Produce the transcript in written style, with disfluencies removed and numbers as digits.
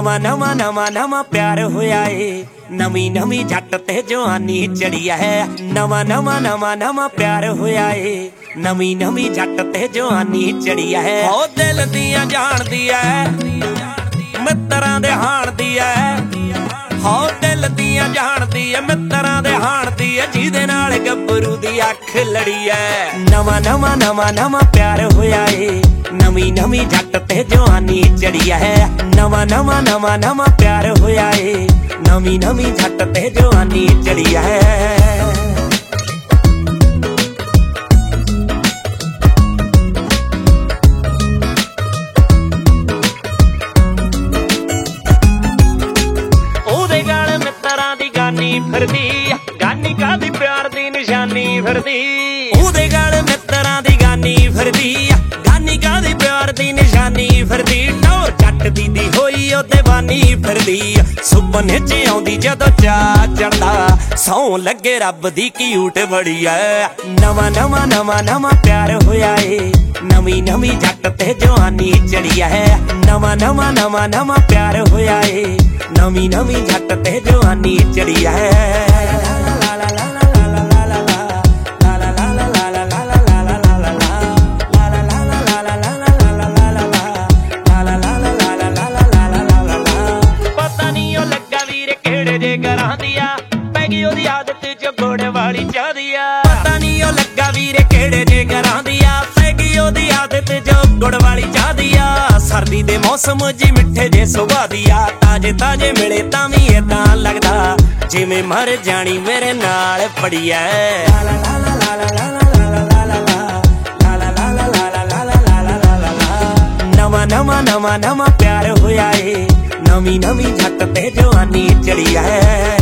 नवा नवा नवा नवा प्यार होया ए, नवी नवी जट ते जवानी चढ़ी है। नवा नवा नवा नवा प्यार होया ए, नवी नवी जट ते जवानी चढ़ी है। ओ दिल दियां जान दी है, मित्तरां दे हाण दी है। हो दिल दियां जान दी है, मित्तरां दे हाण दी है, जिहदे नाल गब्बरू दी अख लड़ी है। नवा नवा नवा नवा प्यार होया ए, नवी नवी जट ते जवानी चढ़ी है। नवा नवा नवा नवा प्यार होया ए, नवी नवी जट ते जवानी चढ़ी है। फिरदी गानी कादी प्यार दी निशानी फिरदी, ओदे गल मित्तरां दी गानी फिरदी, गानी कादी प्यार दी निशानी फिरदी। टोर जट दी होई ओ दीवानी फिरदी, सुपने च आउंदी जदों चा चढ़दा, सौ लगे रब दी क्यूट बड़ी है। नवा नवा नवा नवा प्यार होया ए, नवी नवी जट ते जवानी चढ़ी है। नवा नवा नवा नवा प्यार होया ए, नवी नवी जट ते जवानी चढ़ी है। पता नहीं ओ लगा वीर केड़े जे घरां दिया, पै गई ओदी आदत जो घोड़े वाली चाह दिया। पता नहीं ओ लगा वीर केड़े जे घरां दिया, पै गई ओदी आदत जो गुड़ वाली चाह दिया। सर्दी दे मौसम जी मिठे जे सुभा दिया, ताजे ताजे मिले तां वी इदां लगदा जिवें मर जानी मेरे नाल पड़ी है। नवा नवा नवा नवा प्यार होया ए, नवी नवी जट ते जवानी चढ़ी है।